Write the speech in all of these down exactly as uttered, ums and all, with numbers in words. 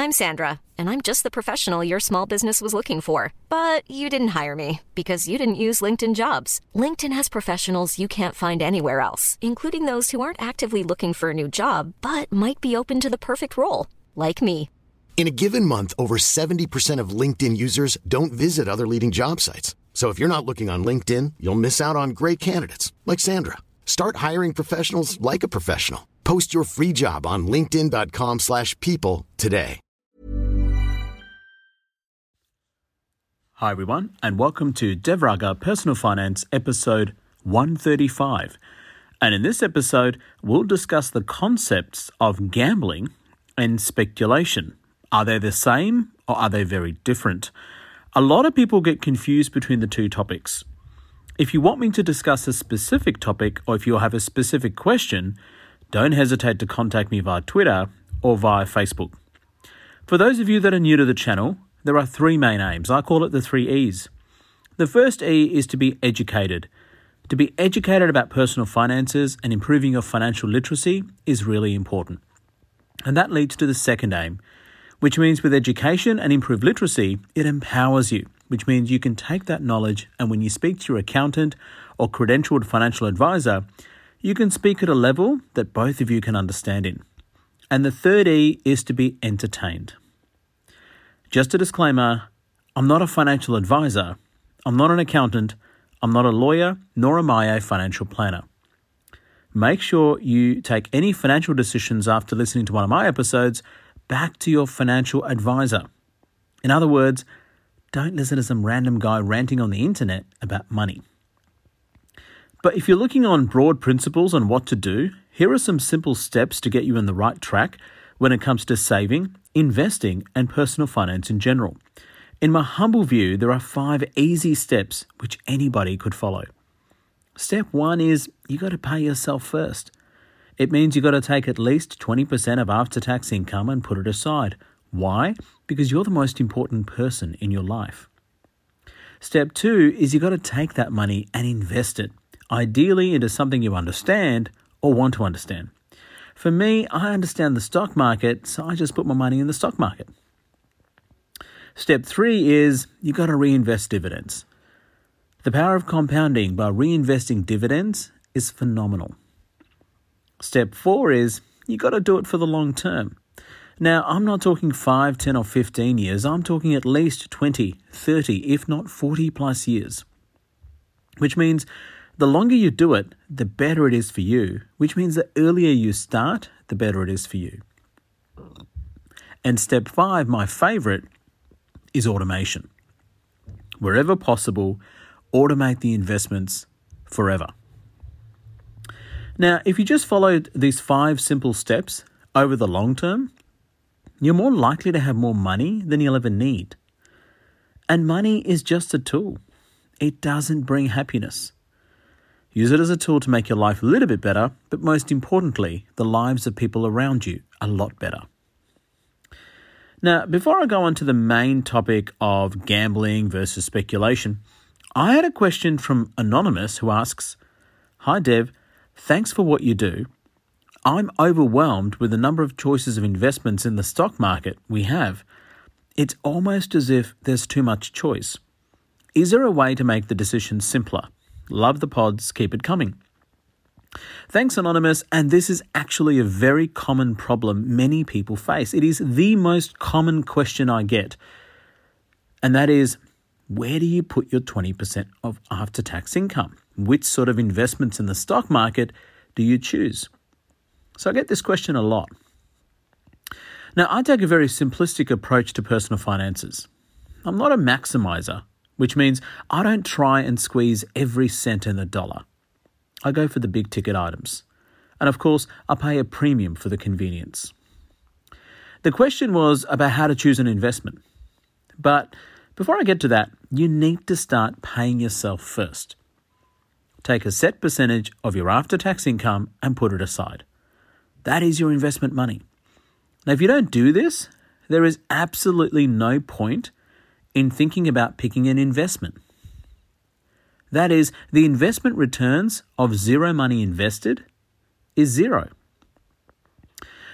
I'm Sandra, and I'm just the professional your small business was looking for. But you didn't hire me because you didn't use LinkedIn Jobs. LinkedIn has professionals you can't find anywhere else, including those who aren't actively looking for a new job, but might be open to the perfect role, like me. In a given month, over seventy percent of LinkedIn users don't visit other leading job sites. So if you're not looking on LinkedIn, you'll miss out on great candidates like Sandra. Start hiring professionals like a professional. Post your free job on linkedin dot com slash people today. Hi everyone, and welcome to Devraga Personal Finance episode one thirty-five. And in this episode, we'll discuss the concepts of gambling and speculation. Are they the same or are they very different? A lot of people get confused between the two topics. If you want me to discuss a specific topic or if you have a specific question, don't hesitate to contact me via Twitter or via Facebook. For those of you that are new to the channel, there are three main aims. I call it the three E's. The first E is to be educated. To be educated about personal finances and improving your financial literacy is really important. And that leads to the second aim, which means with education and improved literacy, it empowers you, which means you can take that knowledge and when you speak to your accountant or credentialed financial advisor, you can speak at a level that both of you can understand in. And the third E is to be entertained. Just a disclaimer, I'm not a financial advisor, I'm not an accountant, I'm not a lawyer, nor am I a financial planner. Make sure you take any financial decisions after listening to one of my episodes back to your financial advisor. In other words, don't listen to some random guy ranting on the internet about money. But if you're looking on broad principles on what to do, here are some simple steps to get you in the right track when it comes to saving, investing, and personal finance in general. In my humble view, there are five easy steps which anybody could follow. Step one is you got to pay yourself first. It means you got to take at least twenty percent of after-tax income and put it aside. Why? Because you're the most important person in your life. Step two is you got to take that money and invest it, ideally into something you understand or want to understand. For me, I understand the stock market, so I just put my money in the stock market. Step three is you got to reinvest dividends. The power of compounding by reinvesting dividends is phenomenal. Step four is you got to do it for the long term. Now, I'm not talking five, ten or fifteen years. I'm talking at least twenty, thirty, if not forty plus years. Which means the longer you do it, the better it is for you. Which means the earlier you start, the better it is for you. And step five, my favorite, is automation. Wherever possible, automate the investments forever. Now, if you just followed these five simple steps over the long term, you're more likely to have more money than you'll ever need. And money is just a tool. It doesn't bring happiness. Use it as a tool to make your life a little bit better, but most importantly, the lives of people around you a lot better. Now, before I go on to the main topic of gambling versus speculation, I had a question from Anonymous who asks, "Hi Dev, thanks for what you do. I'm overwhelmed with the number of choices of investments in the stock market we have. It's almost as if there's too much choice. Is there a way to make the decision simpler? Love the pods, keep it coming." Thanks, Anonymous, and this is actually a very common problem many people face. It is the most common question I get, and that is, where do you put your twenty percent of after-tax income? Which sort of investments in the stock market do you choose? So I get this question a lot. Now, I take a very simplistic approach to personal finances. I'm not a maximizer, which means I don't try and squeeze every cent in the dollar. I go for the big ticket items. And of course, I pay a premium for the convenience. The question was about how to choose an investment. But before I get to that, you need to start paying yourself first. Take a set percentage of your after-tax income and put it aside. That is your investment money. Now, if you don't do this, there is absolutely no point in thinking about picking an investment. That is, the investment returns of zero money invested is zero.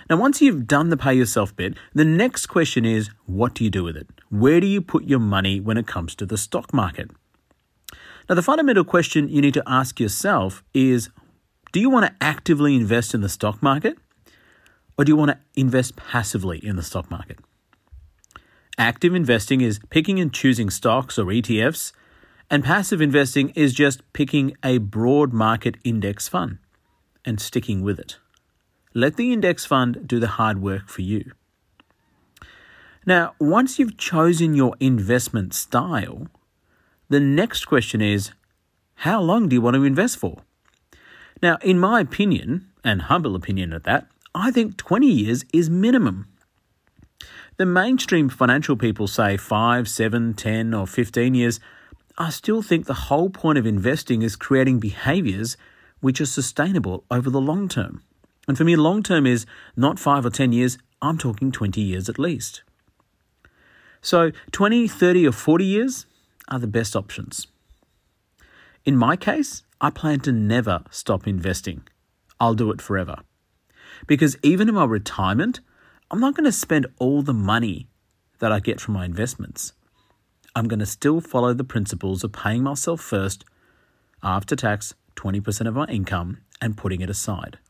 Now, once you've done the pay yourself bit, the next question is, what do you do with it? Where do you put your money when it comes to the stock market? Now, the fundamental question you need to ask yourself is, do you want to actively invest in the stock market, or do you want to invest passively in the stock market? Active investing is picking and choosing stocks or E T Fs, and passive investing is just picking a broad market index fund and sticking with it. Let the index fund do the hard work for you. Now, once you've chosen your investment style, the next question is, how long do you want to invest for? Now, in my opinion, and humble opinion at that, I think twenty years is minimum. The mainstream financial people say five, seven, ten, or fifteen years. I still think the whole point of investing is creating behaviors which are sustainable over the long term. And for me, long term is not five or ten years, I'm talking twenty years at least. So twenty, thirty, or forty years are the best options. In my case, I plan to never stop investing. I'll do it forever. Because even in my retirement, I'm not going to spend all the money that I get from my investments. I'm going to still follow the principles of paying myself first, after tax, twenty percent of my income, and putting it aside.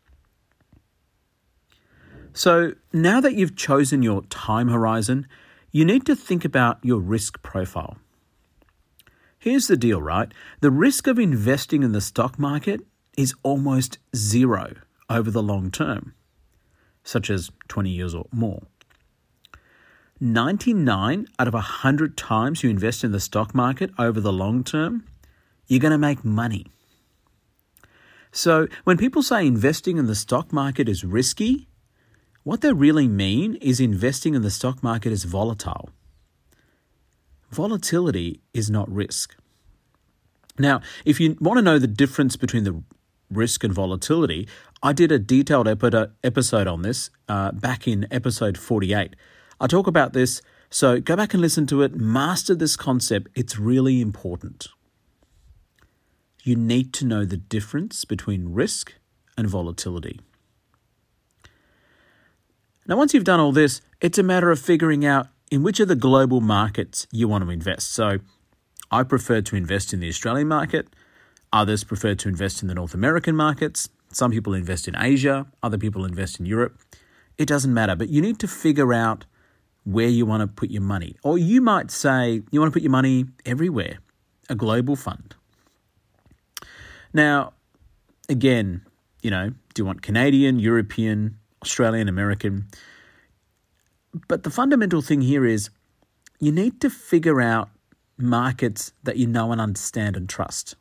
So now that you've chosen your time horizon, you need to think about your risk profile. Here's the deal, right? The risk of investing in the stock market is almost zero over the long term, such as twenty years or more. ninety-nine out of one hundred times you invest in the stock market over the long term, you're going to make money. So when people say investing in the stock market is risky, what they really mean is investing in the stock market is volatile. Volatility is not risk. Now, if you want to know the difference between the risk and volatility, I did a detailed episode on this uh, back in episode forty-eight. I talk about this, so go back and listen to it, master this concept. It's really important. You need to know the difference between risk and volatility. Now, once you've done all this, it's a matter of figuring out in which of the global markets you want to invest. So I prefer to invest in the Australian market. Others prefer to invest in the North American markets. Some people invest in Asia. Other people invest in Europe. It doesn't matter, but you need to figure out where you want to put your money. Or you might say you want to put your money everywhere, a global fund. Now, again, you know, do you want Canadian, European, Australian, American? But the fundamental thing here is you need to figure out markets that you know and understand and trust.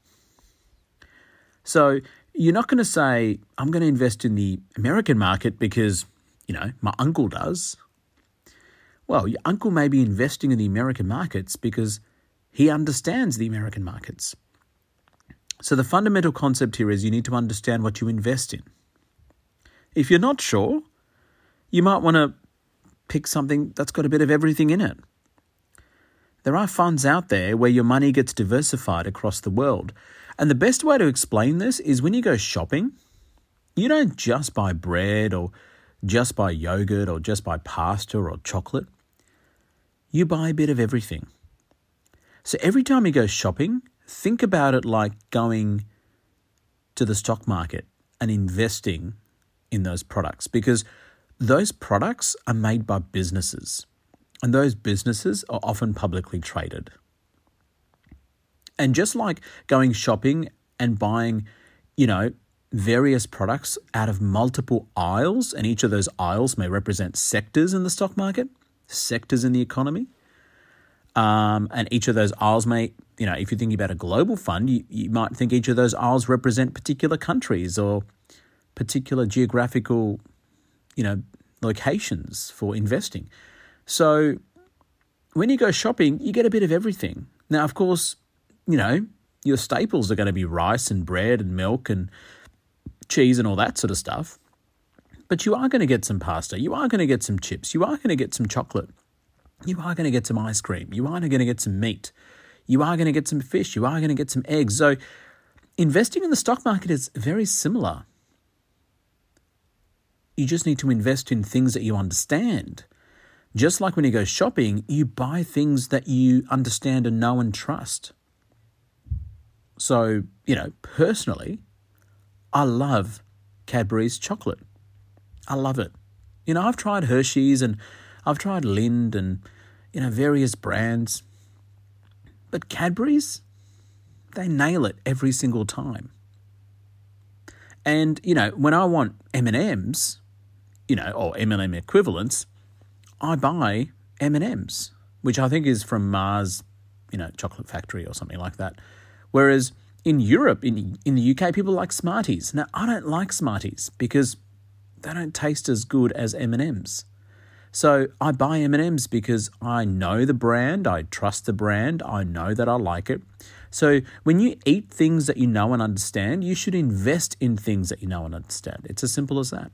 So you're not going to say, I'm going to invest in the American market because, you know, my uncle does. Well, your uncle may be investing in the American markets because he understands the American markets. So the fundamental concept here is you need to understand what you invest in. If you're not sure, you might want to pick something that's got a bit of everything in it. There are funds out there where your money gets diversified across the world. And the best way to explain this is when you go shopping, you don't just buy bread or just buy yogurt or just buy pasta or chocolate. You buy a bit of everything. So every time you go shopping, think about it like going to the stock market and investing in those products, because those products are made by businesses, and those businesses are often publicly traded. And just like going shopping and buying, you know, various products out of multiple aisles, and each of those aisles may represent sectors in the stock market, sectors in the economy, um, and each of those aisles may, you know, if you're thinking about a global fund, you, you might think each of those aisles represent particular countries or particular geographical, you know, locations for investing. So when you go shopping, you get a bit of everything. Now, of course, you know, your staples are going to be rice and bread and milk and cheese and all that sort of stuff. But you are going to get some pasta. You are going to get some chips. You are going to get some chocolate. You are going to get some ice cream. You are going to get some meat. You are going to get some fish. You are going to get some eggs. So investing in the stock market is very similar. you just need to invest in things that you understand. Just like when you go shopping, you buy things that you understand and know and trust. So, you know, personally, I love Cadbury's chocolate. I love it. You know, I've tried Hershey's and I've tried Lindt and, you know, various brands. But Cadbury's, they nail it every single time. And, you know, when I want M and M's, you know, or M and M equivalents, I buy M and M's, which I think is from Mars, you know, chocolate factory or something like that. Whereas in Europe, in in the U K, people like Smarties. Now, I don't like Smarties because they don't taste as good as M and M's. So I buy M and M's because I know the brand, I trust the brand, I know that I like it. So when you eat things that you know and understand, you should invest in things that you know and understand. It's as simple as that.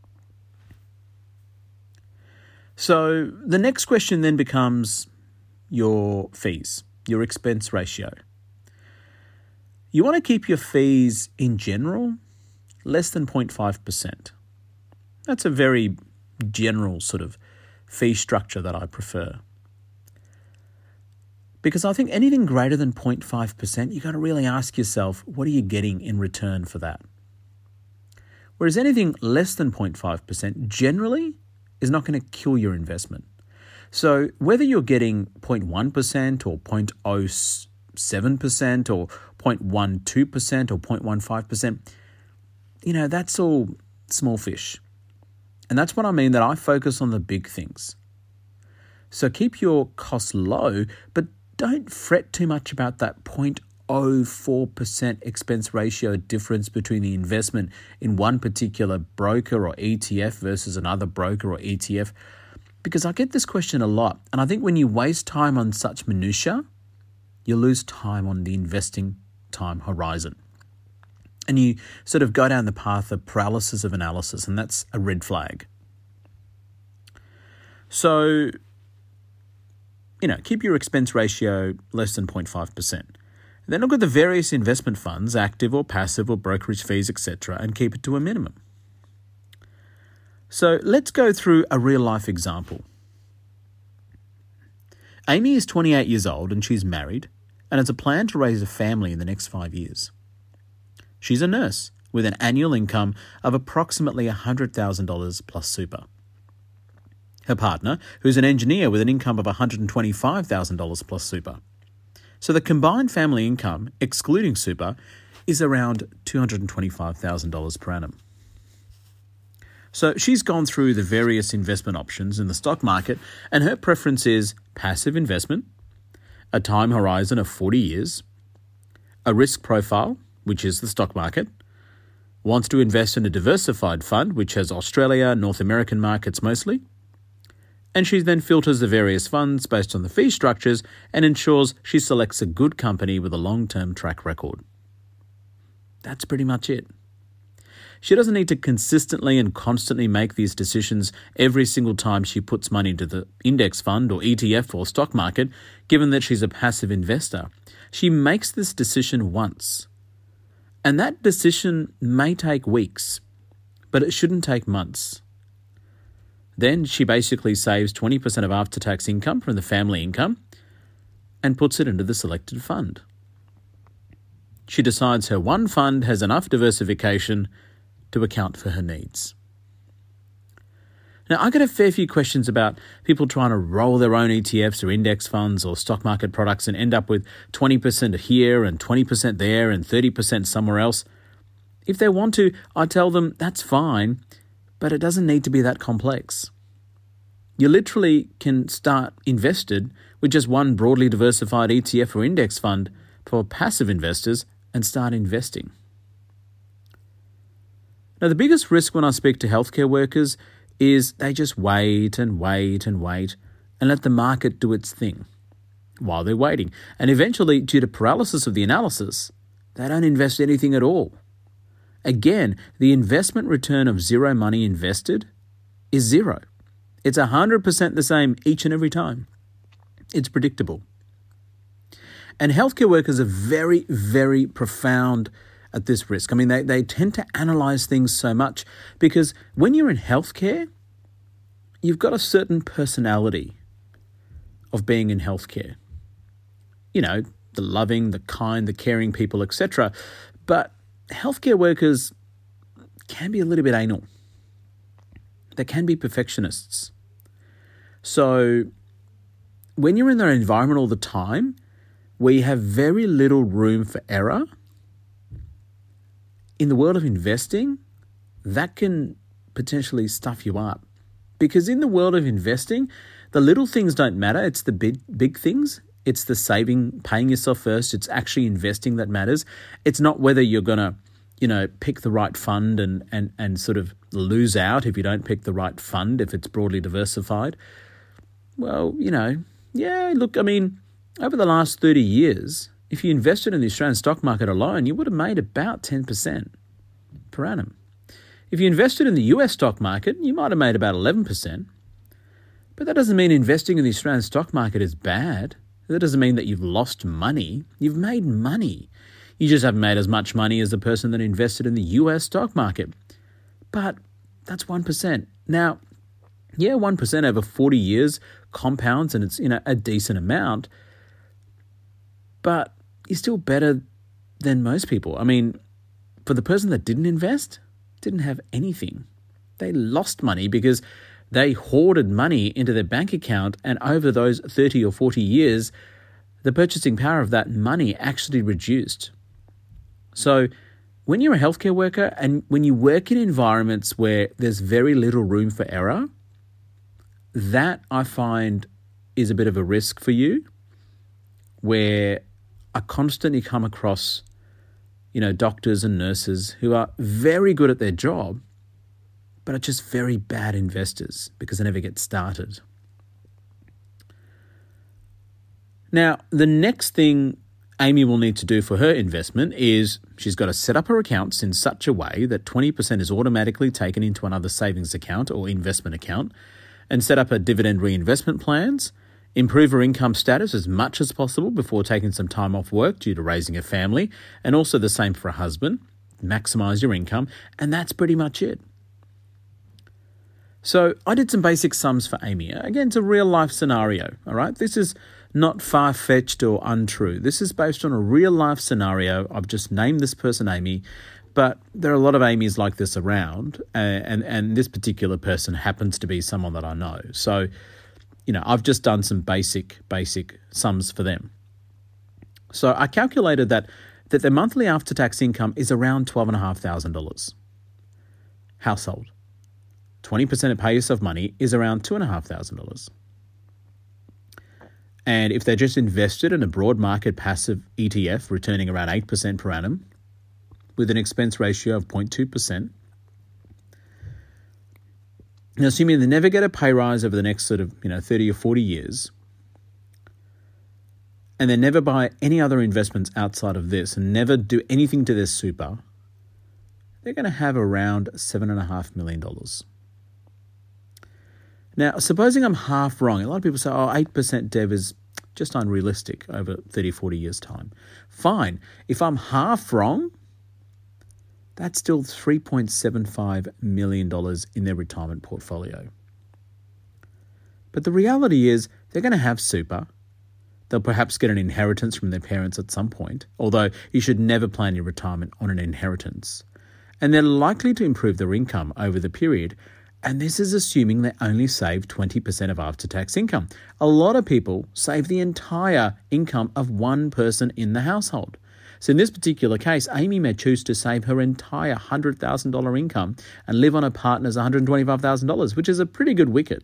So the next question then becomes your fees, your expense ratio. You want to keep your fees in general less than zero point five percent. That's a very general sort of fee structure that I prefer. Because I think anything greater than zero point five percent, you've got to really ask yourself, what are you getting in return for that? Whereas anything less than zero point five percent generally is not going to kill your investment. So whether you're getting zero point one percent or zero point zero seven percent or zero point one two percent or zero point one five percent, you know, that's all small fish. And that's what I mean that I focus on the big things. So keep your costs low, but don't fret too much about that zero point zero four percent expense ratio difference between the investment in one particular broker or E T F versus another broker or E T F. Because I get this question a lot. And I think when you waste time on such minutiae, you lose time on the investing time horizon. And you sort of go down the path of paralysis of analysis, and that's a red flag. So, you know, keep your expense ratio less than zero point five percent. Then look at the various investment funds, active or passive or brokerage fees, et cetera, and keep it to a minimum. So let's go through a real-life example. Amy is twenty-eight years old and she's married and has a plan to raise a family in the next five years. She's a nurse with an annual income of approximately one hundred thousand dollars plus super. Her partner, who's an engineer with an income of one hundred twenty-five thousand dollars plus super. So the combined family income, excluding super, is around two hundred twenty-five thousand dollars per annum. So she's gone through the various investment options in the stock market, and her preference is passive investment, a time horizon of forty years, a risk profile, which is the stock market, wants to invest in a diversified fund, which has Australia, North American markets mostly, and she then filters the various funds based on the fee structures and ensures she selects a good company with a long-term track record. That's pretty much it. She doesn't need to consistently and constantly make these decisions every single time she puts money into the index fund or E T F or stock market, given that she's a passive investor. She makes this decision once. And that decision may take weeks, but it shouldn't take months. Then she basically saves twenty percent of after-tax income from the family income and puts it into the selected fund. She decides her one fund has enough diversification to account for her needs. Now, I get a fair few questions about people trying to roll their own E T Fs or index funds or stock market products and end up with twenty percent here and twenty percent there and thirty percent somewhere else. If they want to, I tell them that's fine, but it doesn't need to be that complex. You literally can start invested with just one broadly diversified E T F or index fund for passive investors and start investing. Now, the biggest risk when I speak to healthcare workers is they just wait and wait and wait and let the market do its thing while they're waiting. And eventually, due to paralysis of the analysis, they don't invest anything at all. Again, the investment return of zero money invested is zero. It's one hundred percent the same each and every time. It's predictable. And healthcare workers are very, very profound at this risk. I mean, they, they tend to analyze things so much because when you're in healthcare, you've got a certain personality of being in healthcare. You know, the loving, the kind, the caring people, et cetera. But healthcare workers can be a little bit anal. They can be perfectionists. So when you're in their environment all the time, where you have very little room for error, in the world of investing, that can potentially stuff you up. Because in the world of investing, the little things don't matter. It's the big, big things. It's the saving, paying yourself first. It's actually investing that matters. It's not whether you're going to, you know, pick the right fund and, and, and sort of lose out if you don't pick the right fund, if it's broadly diversified. Well, you know, yeah, look, I mean, over the last thirty years, if you invested in the Australian stock market alone, you would have made about ten percent per annum. If you invested in the U S stock market, you might have made about eleven percent. But that doesn't mean investing in the Australian stock market is bad. That doesn't mean that you've lost money. You've made money. You just haven't made as much money as the person that invested in the U S stock market. But that's one percent. Now, yeah, one percent over forty years compounds and it's, you know, a decent amount. But you're still better than most people. I mean, for the person that didn't invest, didn't have anything. They lost money because they hoarded money into their bank account, and over those thirty or forty years, the purchasing power of that money actually reduced. So when you're a healthcare worker and when you work in environments where there's very little room for error, that I find is a bit of a risk for you, where I constantly come across, you know, doctors and nurses who are very good at their job, but are just very bad investors because they never get started. Now, the next thing Amy will need to do for her investment is she's got to set up her accounts in such a way that twenty percent is automatically taken into another savings account or investment account, and set up her dividend reinvestment plans, improve her income status as much as possible before taking some time off work due to raising a family, and also the same for a husband, maximize your income, and that's pretty much it. So I did some basic sums for Amy. Again, it's a real life scenario, all right? This is not far-fetched or untrue. This is based on a real life scenario. I've just named this person Amy, but there are a lot of Amy's like this around, and, and, and this particular person happens to be someone that I know. So, you know, I've just done some basic, basic sums for them. So I calculated that, that their monthly after-tax income is around twelve thousand five hundred dollars. Household. twenty percent of pay yourself money is around two thousand five hundred dollars. And if they're just invested in a broad market passive E T F returning around eight percent per annum with an expense ratio of zero point two percent, now assuming they never get a pay rise over the next sort of, you know, thirty or forty years, and they never buy any other investments outside of this and never do anything to their super, they're going to have around seven point five million dollars. Now, supposing I'm half wrong, a lot of people say, oh, eight percent Dev is just unrealistic over thirty, forty years' time. Fine. If I'm half wrong, that's still three point seven five million dollars in their retirement portfolio. But the reality is they're going to have super. They'll perhaps get an inheritance from their parents at some point, although you should never plan your retirement on an inheritance. And they're likely to improve their income over the period. And this is assuming they only save twenty percent of after-tax income. A lot of people save the entire income of one person in the household. So in this particular case, Amy may choose to save her entire one hundred thousand dollars income and live on her partner's one hundred twenty-five thousand dollars, which is a pretty good wicket.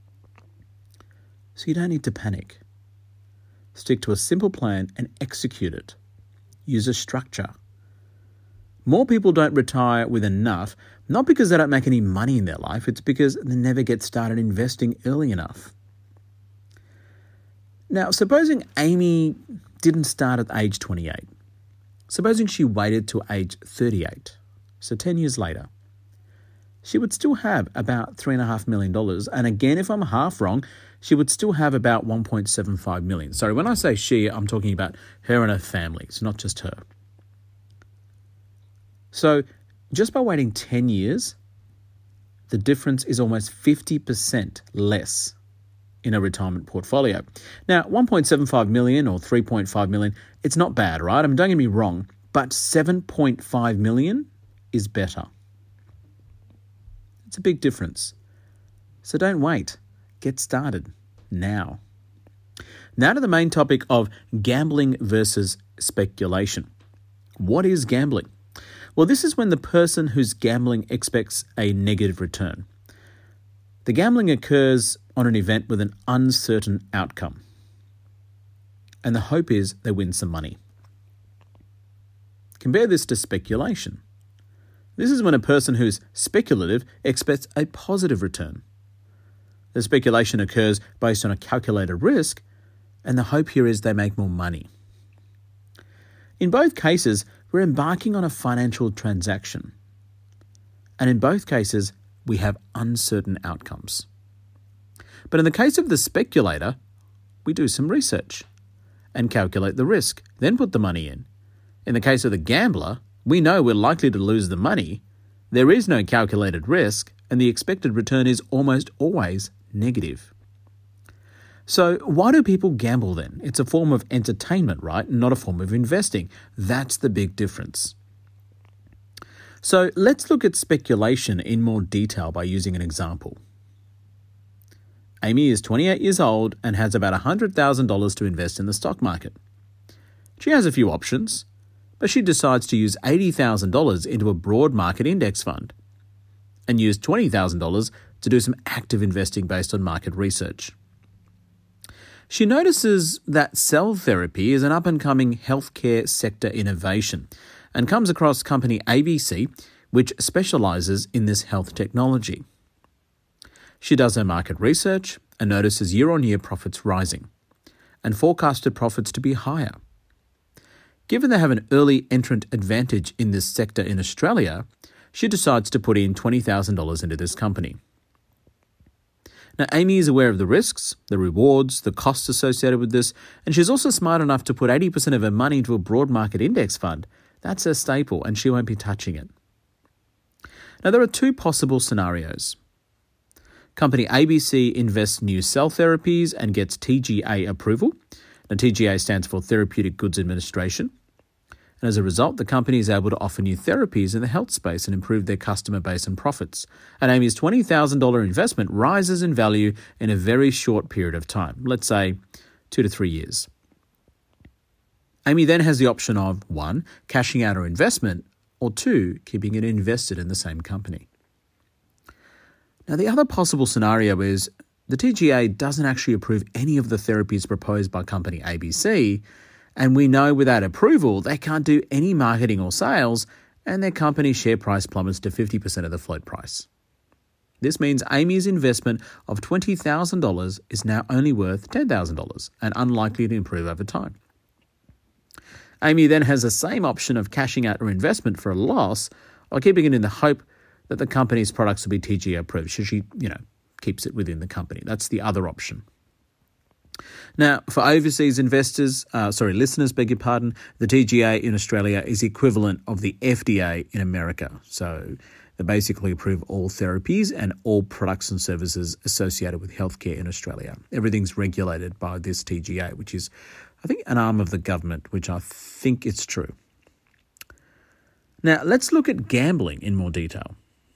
So you don't need to panic. Stick to a simple plan and execute it. Use a structure. More people don't retire with enough, not because they don't make any money in their life, it's because they never get started investing early enough. Now, supposing Amy didn't start at age twenty-eight. Supposing she waited to age thirty-eight, so ten years later, she would still have about three point five million dollars. And again, if I'm half wrong, she would still have about one point seven five million dollars. Sorry, when I say she, I'm talking about her and her family. It's not just her. So just by waiting ten years, the difference is almost fifty percent less in a retirement portfolio. Now, one point seven five million or three point five million, it's not bad, right? I mean, don't get me wrong, but seven point five million is better. It's a big difference. So don't wait. Get started now. Now to the main topic of gambling versus speculation. What is gambling? Well, this is when the person who's gambling expects a negative return. The gambling occurs on an event with an uncertain outcome. And the hope is they win some money. Compare this to speculation. This is when a person who's speculative expects a positive return. The speculation occurs based on a calculated risk, and the hope here is they make more money. In both cases, we're embarking on a financial transaction. And in both cases, we have uncertain outcomes. But in the case of the speculator, we do some research and calculate the risk, then put the money in. In the case of the gambler, we know we're likely to lose the money. There is no calculated risk, and the expected return is almost always negative. So why do people gamble then? It's a form of entertainment, right? Not a form of investing. That's the big difference. So let's look at speculation in more detail by using an example. Amy is twenty-eight years old and has about one hundred thousand dollars to invest in the stock market. She has a few options, but she decides to use eighty thousand dollars into a broad market index fund and use twenty thousand dollars to do some active investing based on market research. She notices that cell therapy is an up-and-coming healthcare sector innovation and comes across company A B C, which specializes in this health technology. She does her market research and notices year-on-year profits rising and forecasted profits to be higher. Given they have an early entrant advantage in this sector in Australia, she decides to put in twenty thousand dollars into this company. Now, Amy is aware of the risks, the rewards, the costs associated with this, and she's also smart enough to put eighty percent of her money into a broad market index fund. That's her staple, and she won't be touching it. Now, there are two possible scenarios. Company A B C invests new cell therapies and gets T G A approval. Now, T G A stands for Therapeutic Goods Administration. And as a result, the company is able to offer new therapies in the health space and improve their customer base and profits. And Amy's twenty thousand dollars investment rises in value in a very short period of time, let's say two to three years. Amy then has the option of, one, cashing out her investment, or two, keeping it invested in the same company. Now, the other possible scenario is the T G A doesn't actually approve any of the therapies proposed by company A B C, and we know without approval they can't do any marketing or sales, and their company's share price plummets to fifty percent of the float price. This means Amy's investment of twenty thousand dollars is now only worth ten thousand dollars and unlikely to improve over time. Amy then has the same option of cashing out her investment for a loss or keeping it in the hope that the company's products will be T G A approved, so she, you know, keeps it within the company. That's the other option. Now, for overseas investors, uh, sorry, listeners, beg your pardon, the T G A in Australia is equivalent of the F D A in America. So they basically approve all therapies and all products and services associated with healthcare in Australia. Everything's regulated by this T G A, which is, I think, an arm of the government, which I think it's true. Now, let's look at gambling in more detail.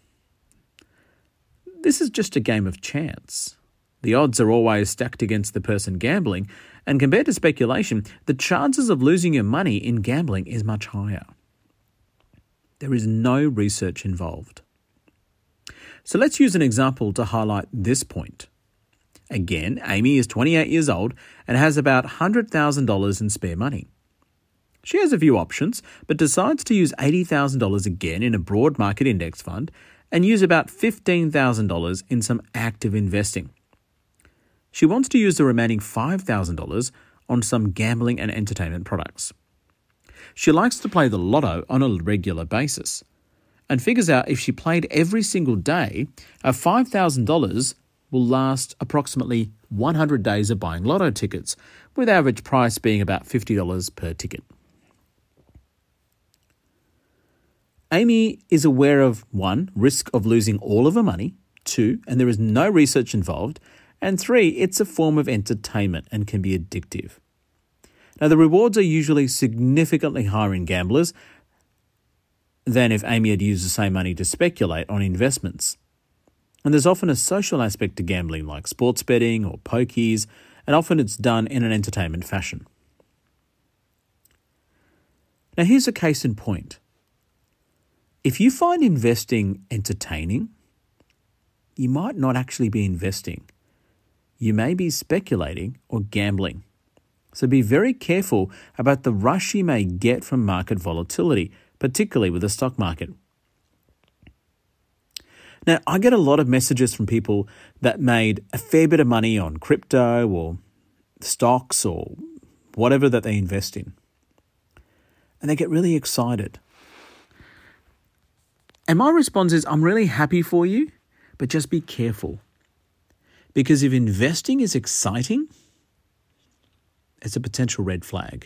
This is just a game of chance. The odds are always stacked against the person gambling, and compared to speculation, the chances of losing your money in gambling is much higher. There is no research involved. So let's use an example to highlight this point. Again, Amy is twenty-eight years old and has about one hundred thousand dollars in spare money. She has a few options, but decides to use eighty thousand dollars again in a broad market index fund and use about fifteen thousand dollars in some active investing. She wants to use the remaining five thousand dollars on some gambling and entertainment products. She likes to play the lotto on a regular basis and figures out if she played every single day, her five thousand dollars will last approximately one hundred days of buying lotto tickets, with average price being about fifty dollars per ticket. Amy is aware of, one, risk of losing all of her money, two, and there is no research involved, and three, it's a form of entertainment and can be addictive. Now, the rewards are usually significantly higher in gamblers than if Amy had used the same money to speculate on investments. And there's often a social aspect to gambling, like sports betting or pokies, and often it's done in an entertainment fashion. Now, here's a case in point. If you find investing entertaining, you might not actually be investing. You may be speculating or gambling. So be very careful about the rush you may get from market volatility, particularly with the stock market. Now, I get a lot of messages from people that made a fair bit of money on crypto or stocks or whatever that they invest in. And they get really excited. And my response is, I'm really happy for you, but just be careful. Because if investing is exciting, it's a potential red flag.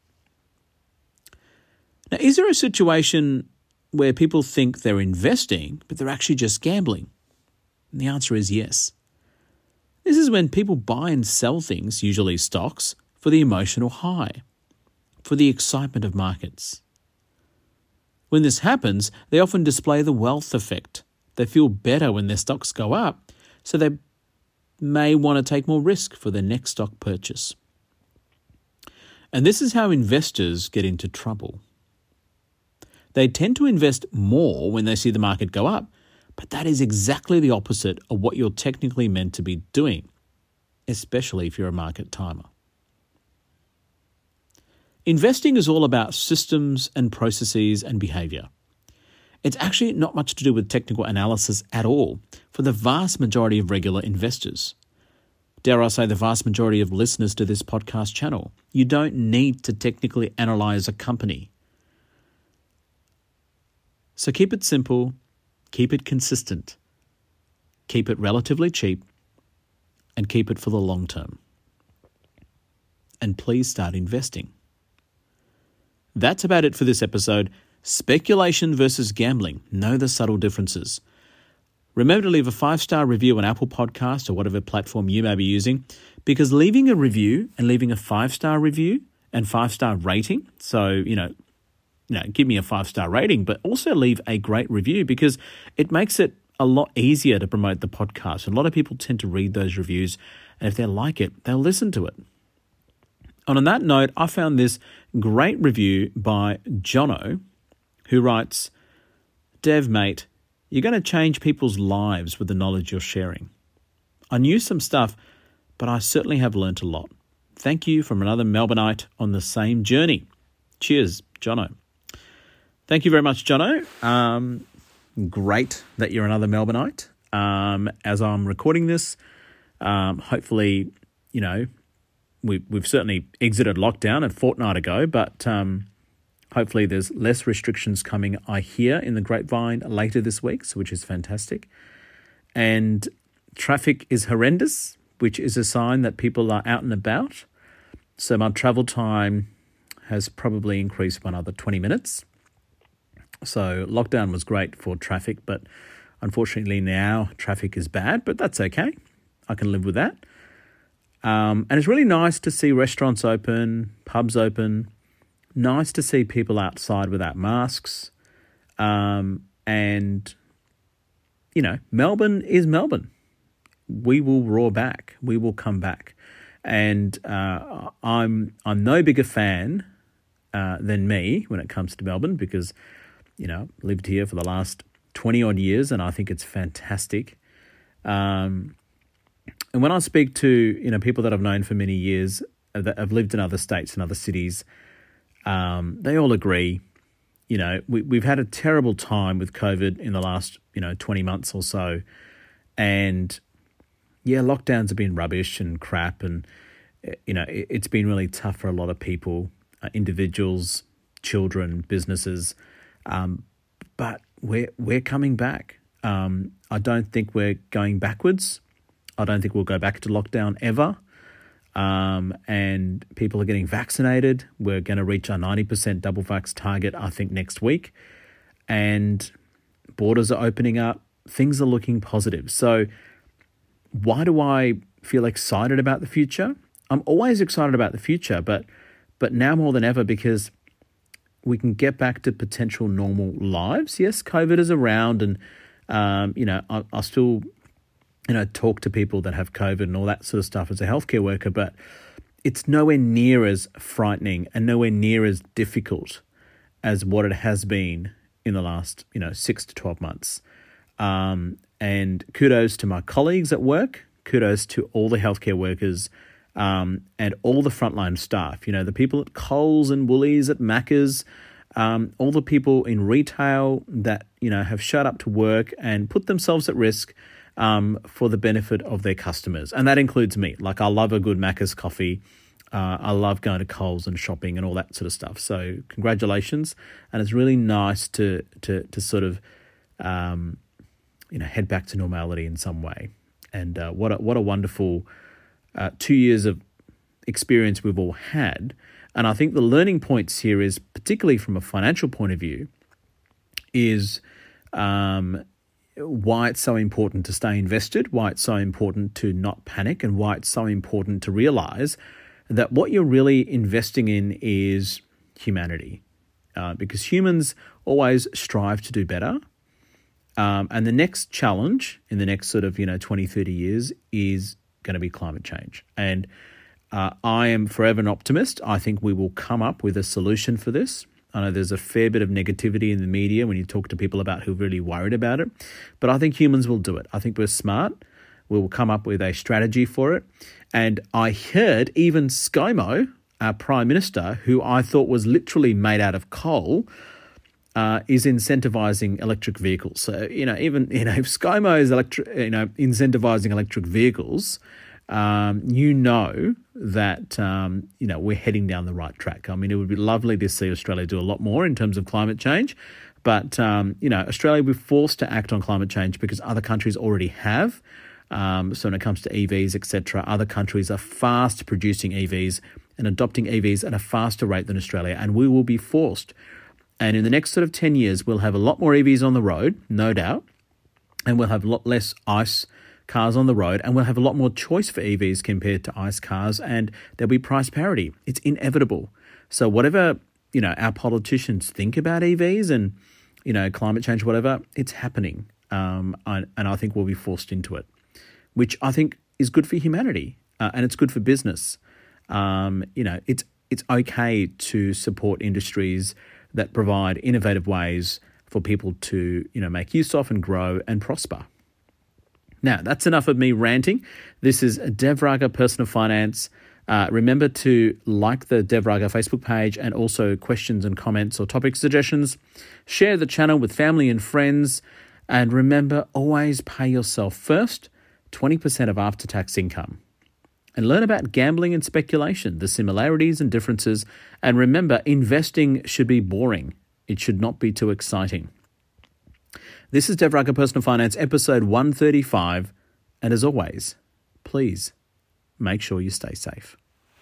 Now, is there a situation where people think they're investing, but they're actually just gambling? And the answer is yes. This is when people buy and sell things, usually stocks, for the emotional high, for the excitement of markets. When this happens, they often display the wealth effect. They feel better when their stocks go up, so they may want to take more risk for their next stock purchase. And this is how investors get into trouble. They tend to invest more when they see the market go up, but that is exactly the opposite of what you're technically meant to be doing, especially if you're a market timer. Investing is all about systems and processes and behavior. It's actually not much to do with technical analysis at all for the vast majority of regular investors. Dare I say the vast majority of listeners to this podcast channel. You don't need to technically analyze a company. So keep it simple, keep it consistent, keep it relatively cheap, and keep it for the long term. And please start investing. That's about it for this episode. Speculation versus gambling. Know the subtle differences. Remember to leave a five-star review on Apple Podcasts or whatever platform you may be using, because leaving a review and leaving a five-star review and five-star rating, so, you know, you know, give me a five-star rating, but also leave a great review because it makes it a lot easier to promote the podcast. A lot of people tend to read those reviews, and if they like it, they'll listen to it. And on that note, I found this great review by Jono, who writes, "Dev, mate, you're going to change people's lives with the knowledge you're sharing. I knew some stuff, but I certainly have learnt a lot. Thank you from another Melbourneite on the same journey. Cheers, Jono." Thank you very much, Jono. Um, great that you're another Melbourneite. Um, as I'm recording this, um, hopefully, you know, we, we've certainly exited lockdown a fortnight ago, but um, hopefully there's less restrictions coming, I hear, in the grapevine later this week, so which is fantastic. And traffic is horrendous, which is a sign that people are out and about. So my travel time has probably increased by another twenty minutes. So lockdown was great for traffic, but unfortunately now traffic is bad, but that's okay. I can live with that. Um, and it's really nice to see restaurants open, pubs open. Nice to see people outside without masks. Um, and, you know, Melbourne is Melbourne. We will roar back. We will come back. And uh, I'm I'm no bigger fan uh, than me when it comes to Melbourne because, you know, I've lived here for the last twenty-odd years and I think it's fantastic. Um, and when I speak to, you know, people that I've known for many years that have lived in other states and other cities, Um, they all agree, you know, we, we've had a terrible time with COVID in the last, you know, twenty months or so. And yeah, lockdowns have been rubbish and crap. And, you know, it, it's been really tough for a lot of people, uh, individuals, children, businesses. Um, but we're, we're coming back. Um, I don't think we're going backwards. I don't think we'll go back to lockdown ever. Um, and people are getting vaccinated. We're going to reach our ninety percent double vax target, I think, next week. and borders are opening up. Things are looking positive. So why do I feel excited about the future? I'm always excited about the future, but but now more than ever, because we can get back to potential normal lives. Yes, COVID is around, and um, you know, I, I still, you know, talk to people that have COVID and all that sort of stuff as a healthcare worker, but it's nowhere near as frightening and nowhere near as difficult as what it has been in the last, you know, six to twelve months. Um, and kudos to my colleagues at work. Kudos to all the healthcare workers um, and all the frontline staff. You know, the people at Coles and Woolies, at Macca's, um, all the people in retail that, you know, have showed up to work and put themselves at risk um, for the benefit of their customers. And that includes me. Like, I love a good Macca's coffee. Uh, I love going to Coles and shopping and all that sort of stuff. So congratulations. And it's really nice to to to sort of, um, you know, head back to normality in some way. And uh, what a, what a wonderful uh, two years of experience we've all had. And I think the learning points here is, particularly from a financial point of view, is um, why it's so important to stay invested, why it's so important to not panic, and why it's so important to realize that what you're really investing in is humanity, uh, because humans always strive to do better. Um, and the next challenge in the next sort of, you know, twenty, thirty years is going to be climate change. And uh, I am forever an optimist. I think we will come up with a solution for this. I know there's a fair bit of negativity in the media when you talk to people about who are really worried about it, but I think humans will do it. I think we're smart. We will come up with a strategy for it. And I heard even ScoMo, our Prime Minister, who I thought was literally made out of coal, uh, is incentivizing electric vehicles. So, you know, even, you know, if ScoMo is electric, you know, incentivizing electric vehicles, um, you know that, um, you know, we're heading down the right track. I mean, it would be lovely to see Australia do a lot more in terms of climate change. But, um, you know, Australia will be forced to act on climate change because other countries already have. Um, so when it comes to E Vs, et cetera, other countries are fast producing E Vs and adopting E Vs at a faster rate than Australia, and we will be forced. And in the next sort of ten years, we'll have a lot more E Vs on the road, no doubt, and we'll have a lot less ICE cars on the road, and we'll have a lot more choice for E Vs compared to ICE cars, and there'll be price parity. It's inevitable. So whatever, you know, our politicians think about E Vs and, you know, climate change, whatever, it's happening, um, and, and I think we'll be forced into it, which I think is good for humanity, uh, and it's good for business. Um, you know, it's it's okay to support industries that provide innovative ways for people to, you know, make use of and grow and prosper. Now, that's enough of me ranting. This is Dev Raga, Personal Finance. Uh, remember to like the Dev Raga Facebook page, and also questions and comments or topic suggestions. Share the channel with family and friends. And remember, always pay yourself first. twenty percent of after-tax income. And learn about gambling and speculation, the similarities and differences. And remember, investing should be boring. It should not be too exciting. This is Dev Raga Personal Finance, episode one thirty-five. And as always, please make sure you stay safe.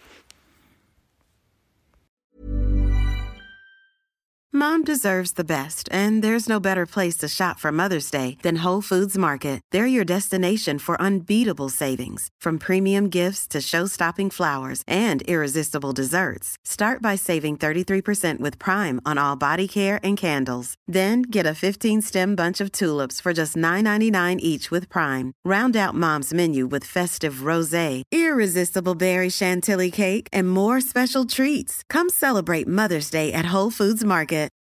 Mom deserves the best, and there's no better place to shop for Mother's Day than Whole Foods Market. They're your destination for unbeatable savings, from premium gifts to show-stopping flowers and irresistible desserts. Start by saving thirty-three percent with Prime on all body care and candles. Then get a fifteen-stem bunch of tulips for just nine ninety-nine each with Prime. Round out Mom's menu with festive rosé, irresistible berry chantilly cake, and more special treats. Come celebrate Mother's Day at Whole Foods Market.